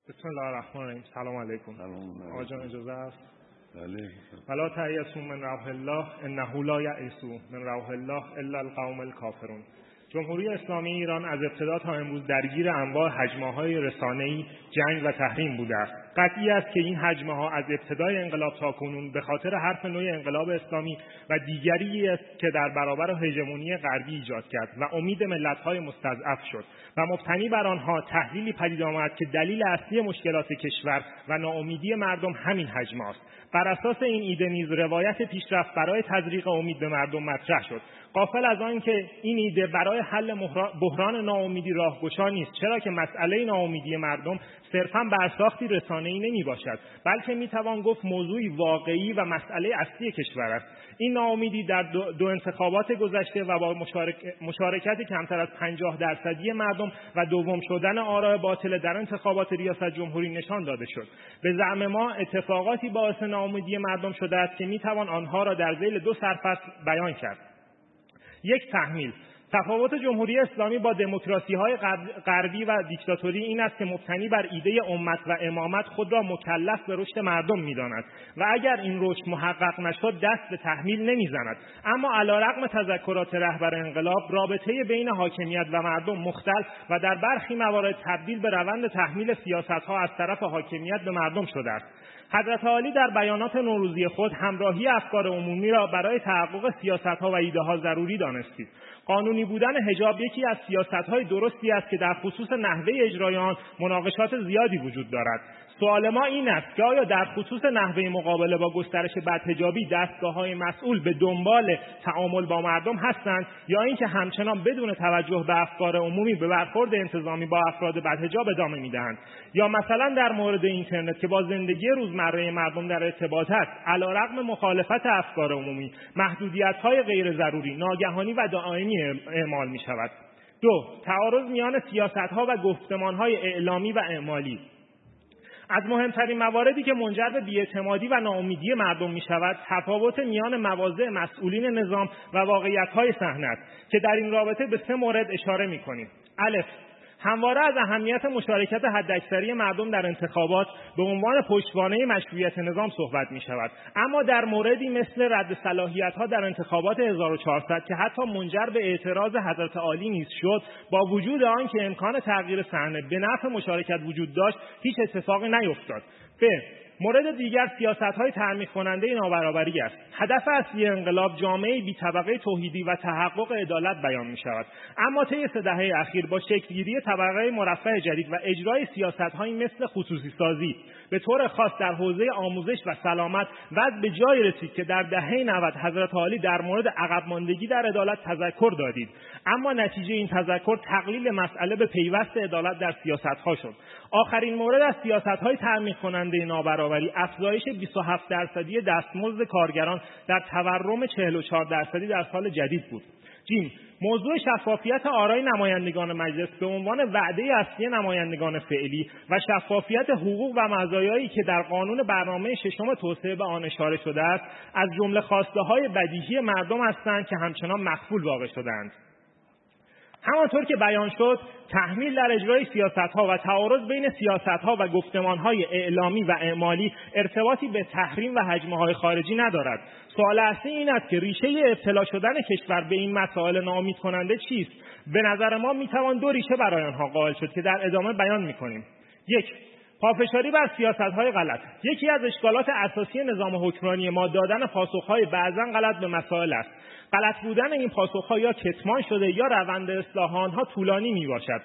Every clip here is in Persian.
بسم الله الرحمن الرحیم. سلام علیکم. آقا جان اجازه است؟ بله. ولا تیأسوا من روح الله انه لا یأس من روح الله الا القوم الکافرون. جمهوری اسلامی ایران از ابتدا تا امروز درگیر انواع هجمه‌های رسانه‌ای، جنگ و تحریم بوده است. قطعی است که این هجمه‌ها از ابتدای انقلاب تا کنون به خاطر حرف نوع انقلاب اسلامی و دیگری است که در برابر هژمونی غربی ایجاد کرد و امید ملت‌های مستضعف شد و مبتنی بر آنها تحلیلی پدید آمد که دلیل اصلی مشکلات کشور و ناامیدی مردم همین هجمه است. بر اساس این ایده نیز روایت پیشرفت برای تزریق امید به مردم مطرح شد، غافل از آن که این ایده برای حل بحران ناامیدی راهگشا نیست، چرا که مسئله ناامیدی مردم صرفاً برساختی رسانه‌ای نمیباشد، بلکه میتوان گفت موضوعی واقعی و مسئله اصلی کشور است. این ناامیدی در دو انتخابات گذشته و با مشارکت کمتر از 50% مردم و دوم شدن آراء باطل در انتخابات ریاست جمهوری نشان داده شد. به زعم ما اتفاقاتی باعث ناامیدی مردم شده است که میتوان آنها را در ذیل دو سرفصل بیان کرد. یک، تحمیل. تفاوت جمهوری اسلامی با دموکراسی‌های غربی و دیکتاتوری این است که مبتنی بر ایده امت و امامت خود را مکلف به رشد مردم می‌داند و اگر این رشد محقق نشد دست به تحمیل نمی‌زند. اما علیرغم تذکرات رهبر انقلاب، رابطه بین حاکمیت و مردم مختل و در برخی موارد تبدیل به روند تحمیل سیاست‌ها از طرف حاکمیت به مردم شده است. حضرت عالی در بیانات نوروزی خود همراهی افکار عمومی را برای تحقق سیاست‌ها و ایده‌ها ضروری دانستید. قانونی بودن حجاب یکی از سیاست‌های درستی است که در خصوص نحوه اجرای آن مناقشات زیادی وجود دارد. سوال ما این است که آیا در خصوص نحوه مقابله با گسترش بدحجابی دستگاه‌های مسئول به دنبال تعامل با مردم هستند یا اینکه همچنان بدون توجه به افکار عمومی به برخورد انتظامی با افراد بدحجاب ادامه می‌دهند؟ یا مثلا در مورد اینترنت که با زندگی روزمره مردم در ارتباط است، علیرغم مخالفت افکار عمومی محدودیت‌های غیر ضروری ناگهانی و دائمی اعمال می‌شود. دو، تعارض میان سیاست‌ها و گفتمان‌های اعلامی و اعمالی. از مهمترین مواردی که منجر به بی‌اعتمادی و ناامیدی مردم می‌شود، تفاوت میان مواضع مسئولین نظام و واقعیت‌های صحنه است که در این رابطه به 3 مورد اشاره می‌کنیم. الف، همواره از اهمیت مشارکت حداکثری مردم در انتخابات به عنوان پشتوانه مشروعیت نظام صحبت می شود، اما در موردی مثل رد صلاحیت‌ها در انتخابات 1400 که حتی منجر به اعتراض حضرت عالی نیز شد، با وجود آن که امکان تغییر صحنه به نفع مشارکت وجود داشت، هیچ اتفاقی نیفتاد. مورد دیگر سیاست‌های ترمیخ کننده نابرابری است. هدف اصلی انقلاب جامعه بی طبقه توحیدی و تحقق عدالت بیان می‌شود، اما طی 3 دهه اخیر با شکل‌گیری طبقه مرفه جدید و اجرای سیاست‌هایی مثل خصوصی سازی به طور خاص در حوزه آموزش و سلامت وضع به جای رسید که در دهه 90 حضرت عالی در مورد عقب ماندگی در عدالت تذکر دادید، اما نتیجه این تذکر تقلیل مسئله به پیوست عدالت در سیاست‌ها شد. آخرین مورد از سیاست‌های ترمیخ کننده نابرابری افزایش 27% دستمزد کارگران در تورم 44% در سال جدید بود. جیم، موضوع شفافیت آرای نمایندگان مجلس به عنوان وعده اصلی نمایندگان فعلی و شفافیت حقوق و مزایایی که در قانون برنامه 6 توسعه به آن اشاره شده است، از جمله خواسته‌های بدیهی مردم هستند که همچنان مخفول واقع شدند. همانطور که بیان شد، تحمیل در اجرای سیاست‌ها و تعارض بین سیاست‌ها و گفتمان‌های اعلامی و اعمالی ارتباطی به تحریم و هجمه‌های خارجی ندارد. سوال اصلی این است که ریشه ابتلا شدن کشور به این مسائل ناامید کننده چیست؟ به نظر ما میتوان 2 ریشه برای آنها قائل شد که در ادامه بیان می‌کنیم. 1. پافشاری بر سیاست‌های غلط. یکی از اشکالات اساسی نظام حکمرانی ما دادن پاسخ‌های بعضاً غلط به مسائل است. غلط بودن این پاسخ‌ها یا کتمان شده یا روند اصلاح آنها طولانی میباشد.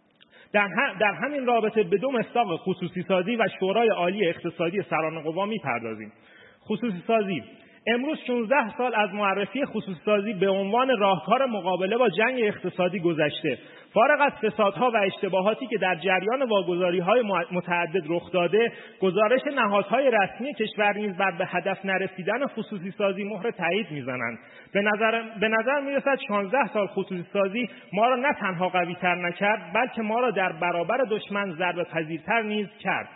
در همین رابطه به 2 مصداق خصوصی سازی و شورای عالی اقتصادی سران قوا میپردازیم. خصوصی سازی. امروز 16 سال از معرفی خصوصی سازی به عنوان راهکار مقابله با جنگ اقتصادی گذشته. فارغ از فسادها و اشتباهاتی که در جریان واگذاری‌های متعدد رخ داده، گزارش نهادهای رسمی کشور نیز بر به هدف نرسیدن خصوصی سازی مهر تایید می‌زنند. به نظر می‌رسد 16 سال خصوصی سازی ما را نه تنها قوی‌تر نکرد، بلکه ما را در برابر دشمن ضربه پذیرتر نیز کرد.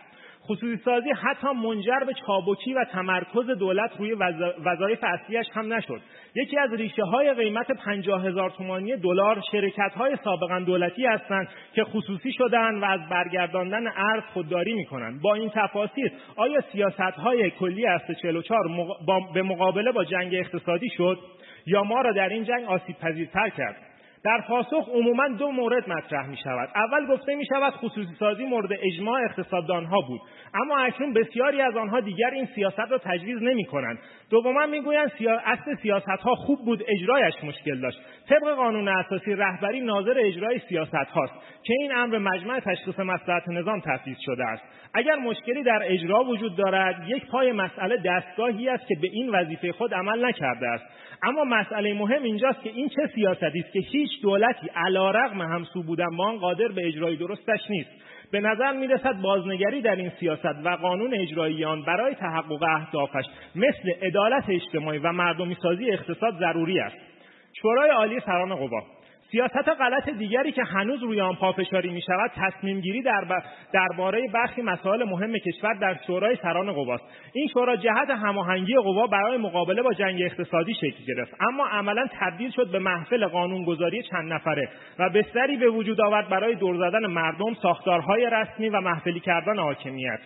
خصوصی سازی حتی منجر به چابکی و تمرکز دولت روی وظایف اصلیش هم نشد. یکی از ریشه‌های قیمت 50,000 تومانی دلار شرکت‌های سابقاً دولتی هستند که خصوصی شدند و از برگرداندن ارز خودداری می‌کنند. با این تفاصیل آیا سیاست‌های کلی اصل 44 به مقابله با جنگ اقتصادی شد یا ما را در این جنگ آسیب‌پذیرتر کرد؟ در پاسخ عموماً دو مورد مطرح می شود. اول گفته می شود خصوصی سازی مورد اجماع اقتصاددانها بود، اما اکنون بسیاری از آنها دیگر این سیاست را تجویز نمی کنند. دوما می گویند اصل سیاستها خوب بود، اجرایش مشکل داشت. طبق قانون اساسی رهبری ناظر اجرای سیاست هاست که این امر مجمع تشخیص مصلحت نظام تفویض شده است. اگر مشکلی در اجرا وجود دارد، یک پای مسئله دستگاهی است که به این وظیفه خود عمل نکرده است. اما مسئله مهم اینجاست که این چه سیاستی است که هیچ دولتی علیرغم همسو بودن با آن قادر به اجرای درستش نیست. به نظر می‌رسد بازنگری در این سیاست و قانون اجرایی آن برای تحقق اهدافش مثل عدالت اجتماعی و مردمی سازی اقتصاد ضروری است. شورای عالی سران قوا سیاست غلط دیگری که هنوز روی آن پافشاری می شود تصمیم گیری درباره برخی مسائل مهم کشور در شورای سران قواست. این شورا جهت هماهنگی قوا برای مقابله با جنگ اقتصادی شکل گرفت، اما عملاً تبدیل شد به محفل قانونگذاری چند نفره و بستری به وجود آورد برای دور زدن مردم، ساختارهای رسمی و محفلی کردن حاکمیت.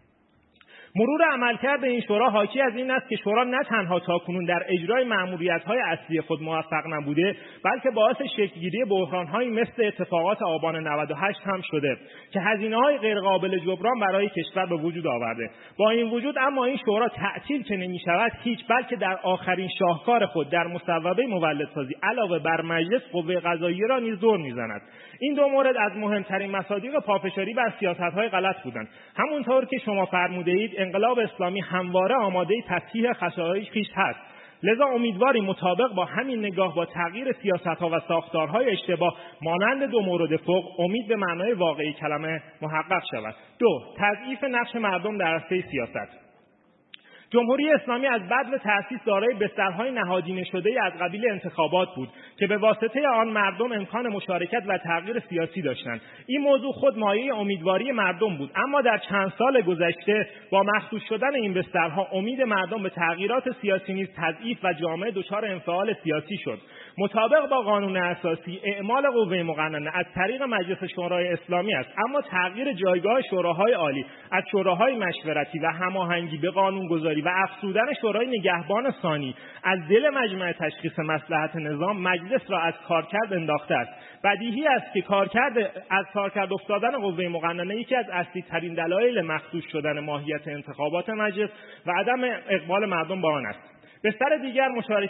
مرور عملکرد این شورا حاکی از این است که شورا نه تنها تاکنون در اجرای مأموریت‌های اصلی خود موفق نبوده، بلکه باعث شکل‌گیری بحران‌هایی مثل اتفاقات آبان 98 هم شده که هزینه‌های غیرقابل جبران برای کشور به وجود آورده. با این وجود اما این شورا تعطیل که نمی‌شود هیچ، بلکه در آخرین شاهکار خود در مصوبه مولدسازی علاوه بر مجلس قوه قضاییه را نیز دور می‌زند. این دو مورد از مهمترین مصادیق پافشاری بر سیاست‌های غلط بودند. همونطور که شما فرمودید انقلاب اسلامی همواره آماده تصحیح خطاهای خویش هست. لذا امیدواریم مطابق با همین نگاه با تغییر سیاست‌ها و ساختارهای اشتباه مانند دو مورد فوق امید به معنای واقعی کلمه محقق شود. 2. تضعیف نقش مردم در عرصه سیاست. جمهوری اسلامی از بعد به تأسیس دارای بسترهای نهادینه شده از قبیل انتخابات بود که به واسطه آن مردم امکان مشارکت و تغییر سیاسی داشتند. این موضوع خود مایه امیدواری مردم بود، اما در چند سال گذشته با مخصوص شدن این بسترها امید مردم به تغییرات سیاسی نیز تضعیف و جامعه دچار انفعال سیاسی شد. مطابق با قانون اساسی اعمال قوه مقننه از طریق مجلس شورای اسلامی است، اما تغییر جایگاه شوراهای عالی از شوراهای مشورتی و هماهنگی به قانونگذاری و افزودن شورای نگهبان ثانی از دل مجمع تشخیص مصلحت نظام مجلس را از کارکرد انداخته است. بدیهی است که از کارکرد افتادن قوه مقننه یکی از اصلی ترین دلایل مخصوص شدن ماهیت انتخابات مجلس و عدم اقبال مردم به آن است. بستر دیگر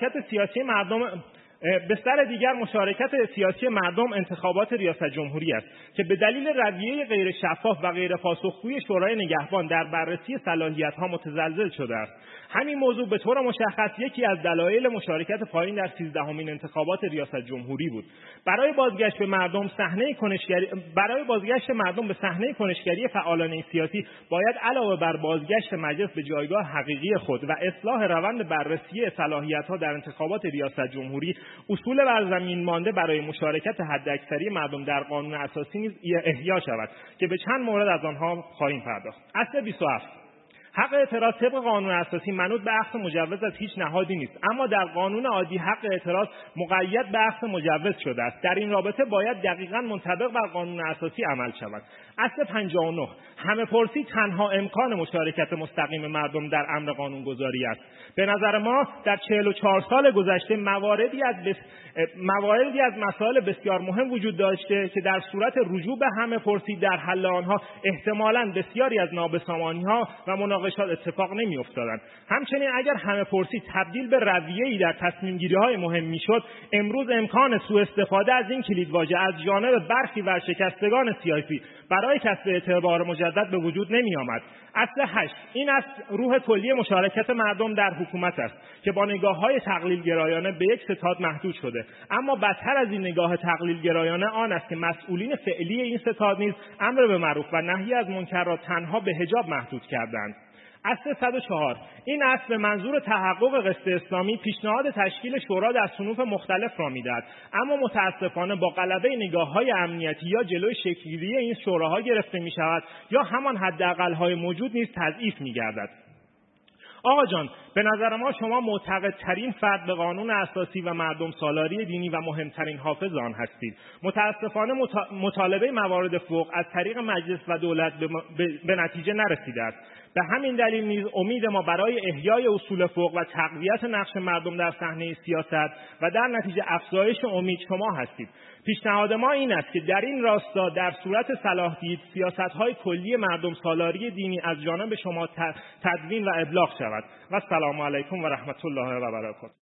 مشارکت سیاسی مردم انتخابات ریاست جمهوری است که به دلیل رویه غیر شفاف و غیر پاسخگوی شورای نگهبان در بررسی صلاحیت‌ها متزلزل شده است. همین موضوع به طور مشخص یکی از دلایل مشارکت پایین در 13مین انتخابات ریاست جمهوری بود. برای بازگشت مردم به صحنه کنشگری فعالان سیاسی باید علاوه بر بازگشت مجلس به جایگاه حقیقی خود و اصلاح روند بررسی صلاحیت‌ها در انتخابات ریاست جمهوری اصول بر زمین مانده برای مشارکت حداکثری مردم در قانون اساسی نیز احیا شود که به چند مورد از آنها خواهیم پرداخت. اصل 27 حق اعتراض طبق قانون اساسی منوط به اخذ مجوز از هیچ نهادی نیست، اما در قانون عادی حق اعتراض مقید به اخذ مجوز شده است. در این رابطه باید دقیقاً منطبق بر قانون اساسی عمل شود. اصل 59 همه پرسی تنها امکان مشارکت مستقیم مردم در امر قانونگذاری است. به نظر ما در 44 سال گذشته مواردی از مسائل بسیار مهم وجود داشته که در صورت رجوع به همه پرسی در حل آنها احتمالاً بسیاری از نابسامانی‌ها و مناقشات اتفاق نمی‌افتادند. همچنین اگر همه پرسی تبدیل به رویه‌ای در تصمیم‌گیری‌های مهم می‌شد، امروز امکان سوء استفاده از این کلیدواژه از جانب برخی ورشکستگان سیاسی برای کسب اعتبار مجدد به وجود نمی‌آمد. اصل 8 این است روح کلی مشارکت مردم در حکومت است که با نگاه‌های تقلیل‌گرایانه به یک ستاد محدود شده، اما بدتر از این نگاه تقلیل‌گرایانه آن است که مسئولین فعلی این ستاد نیز امر به معروف و نهی از منکر را تنها به حجاب محدود کردند. اصل 104 این اصل به منظور تحقق قسط اسلامی پیشنهاد تشکیل شورا در صنوف مختلف را می‌دهد، اما متاسفانه با غلبه نگاه‌های امنیتی یا جلوی شکل‌گیری این شوراها گرفته می‌شود یا همان حداقل‌های موجود نیز تضعیف می‌گردد. آقا جان، به نظر ما شما معتقدترین فرد به قانون اساسی و مردم سالاری دینی و مهمترین حافظ آن هستید. متاسفانه مطالبه موارد فوق از طریق مجلس و دولت به نتیجه نرسیده است. به همین دلیل نیز امید ما برای احیای اصول فوق و تقویت نقش مردم در صحنه سیاست و در نتیجه افزایش امید شما هستید. پیشنهاد ما این است که در این راستا در صورت صلاح دید سیاست‌های کلی مردم سالاری دینی از جانب شما تدوین و ابلاغ شود. و السلام علیکم و رحمت الله و برکاته.